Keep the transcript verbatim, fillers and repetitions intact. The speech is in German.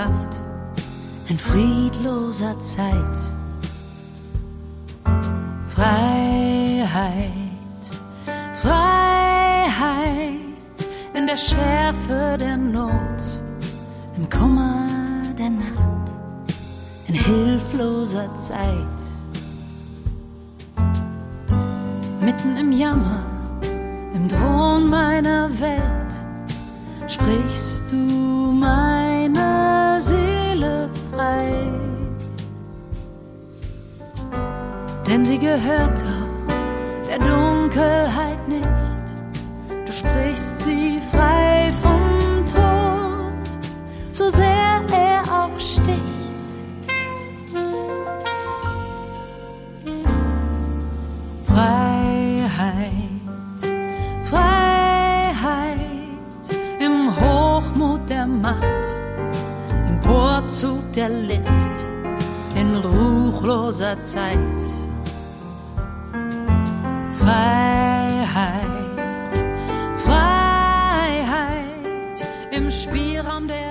Kraft in friedloser Zeit. Freiheit, Freiheit in der Schärfe der Not, im Kummer der Nacht, in hilfloser Zeit. Mitten im Jammer, im Drohen meiner Welt, sprichst du meine Seele frei. Denn sie gehört auch der Dunkelheit nicht. Du sprichst sie frei vom Tod, so sehr er auch sticht. Freiheit, Freiheit im Hochmut der Macht, im Vorzug der Licht, in ruchloser Zeit. Freiheit, Freiheit im Spielraum der